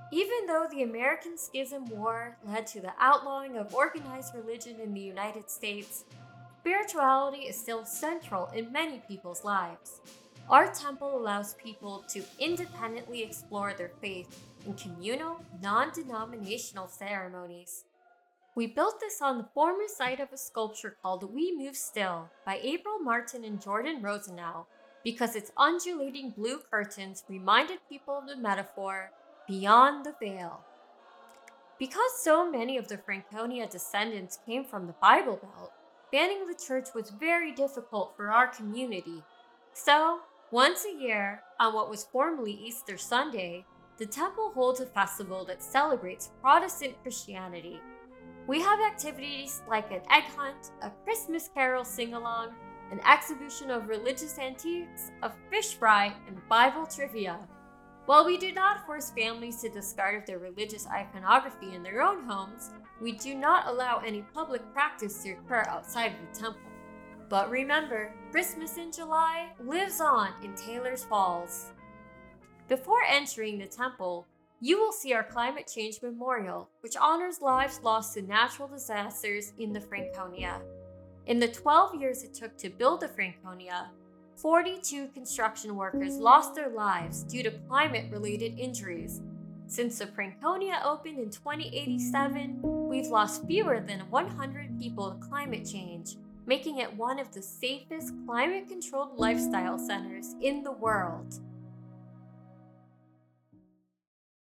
Even though the American Schism War led to the outlawing of organized religion in the United States, spirituality is still central in many people's lives. Our temple allows people to independently explore their faith in communal, non denominational ceremonies. We built this on the former site of a sculpture called We Move Still by April Martin and Jordan Rosenau because its undulating blue curtains reminded people of the metaphor beyond the veil. Because so many of the Franconia descendants came from the Bible Belt, banning the church was very difficult for our community. So, once a year, on what was formerly Easter Sunday, the temple holds a festival that celebrates Protestant Christianity. We have activities like an egg hunt, a Christmas carol sing along, an exhibition of religious antiques, a fish fry, and Bible trivia. While we do not force families to discard their religious iconography in their own homes, we do not allow any public practice to occur outside of the temple. But remember, Christmas in July lives on in Taylor's Falls. Before entering the temple, you will see our climate change memorial, which honors lives lost to natural disasters in the Franconia. In the 12 years it took to build the Franconia, 42 construction workers lost their lives due to climate-related injuries. Since the Franconia opened in 2087, we've lost fewer than 100 people to climate change, making it one of the safest climate-controlled lifestyle centers in the world.